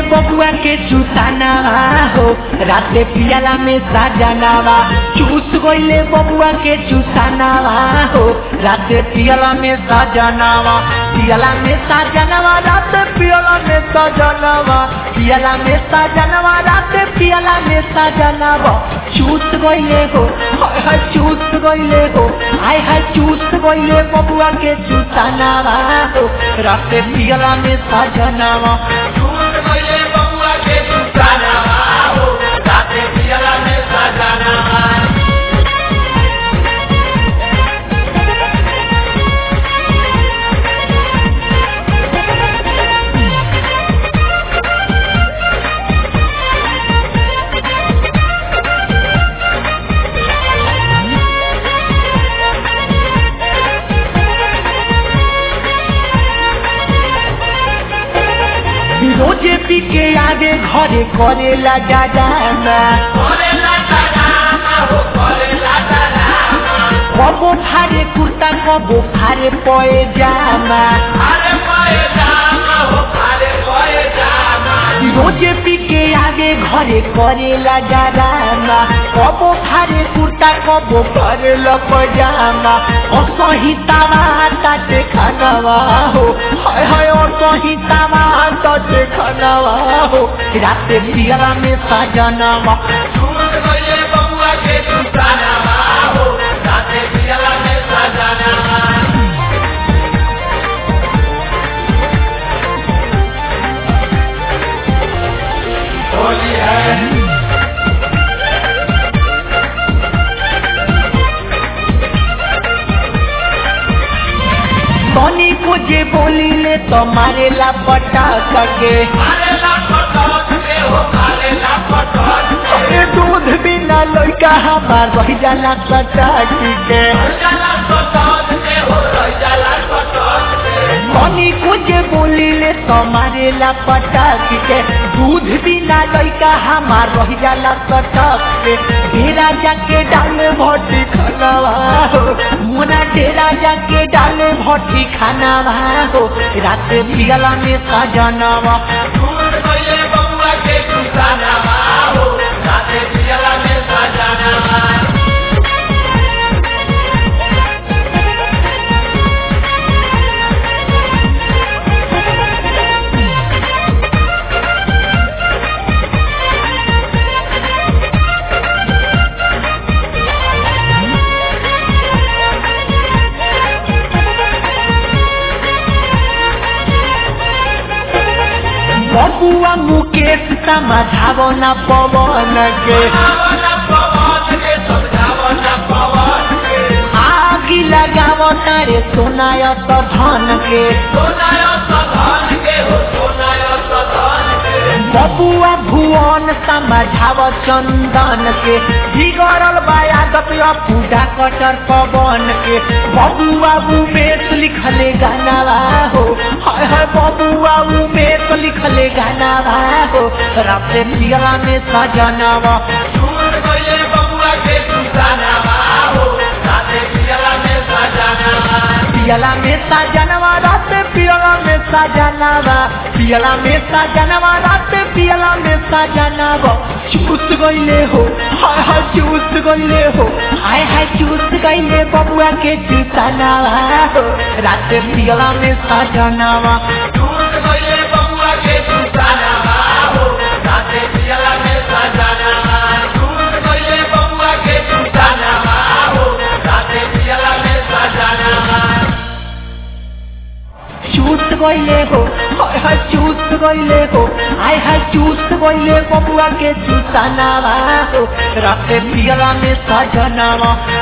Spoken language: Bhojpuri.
बबुआ के चूसानावा हो राते पियाला में साजनावा चूस गईले बबुआ के चूसानावा हो राते पियाला में साजनावा पियाला में साजनावा राते पियाला में साजनावा पियाला में साजनावा राते पियाला में साजनावा चूस गईले हो हाय चूस गईले हो हाय चूस गईले बबुआ के चूसानावा हो राते पियाला में साजनावा चूस गईले बबुआ के चूसानावा हो राते पियाला में साजनावा रोजे पी के आगे घरे करेला जाजाना कबो फारे कुर्ता कबो फारे पए जामा रोजे पी के आगे घरे करेला जाजाना कबो फारे कुर्ता कबो करेला पजामा असही तावा ताटे खानावा हो हाय हाय असही तावा ताटे खानावा हो राते पियाला में साजनावा चूस गईले बबुआ के चूसानावा हो राते पियाला में साजनावा होली है तनी को जे बोलीले तो मारेला पटाख के मारेला पटाख के हो मारेला पटाख के दूध बिना लइका हमार रह जाला पटाख के जाला पटाख के हो जाला पटाख के तनी को जे बोलीले तो मारेला पटाख के दूध बिना लइका हमार रह जाला पटाख के डेरा जाके डाले भट्टी खानावा हो मोना डेरा जाके डाले भट्टी खानावा हो राते पियाला में साजनावा चूस गईले बबुआ के चूसानावा हो राते पियाला में साजनावा बबुआ मुकेश समझावो न पवन के आगी लगावो तारे सोनाय धन के बबुआ भुवन समझावो चंदन के बिगड़ल बायादत पूजा कटर पवन के बबुआ उमेश लिखले गानावा हो हाय हाय बबुआ उमेश लिखले गानावा हो राते पियाला में सजनावा चूस गईले बबुआ के चूसानावा हो राते पियाला में साजनावा पियाला में सजनावा राते पियाला में सजनावा पियाला में सजनावा राते पियाला में सजनावा चूस गईले हो हाय हाय चूस गईले हो हाय हाय चूस गईले बबुआ के चूसनावा हो राते पियाला में सजनावा चूस गईले बबुआ के चूसानावा हो राते पियाला में साजनावा चूस गईले बबुआ के चूसानावा हो राते पियाला में साजनावा चूस गईले हो हाय हाय चूस गईले हो हाय हाय चूस गईले बबुआ के चूसनावा हो राते पियाला में सजनावा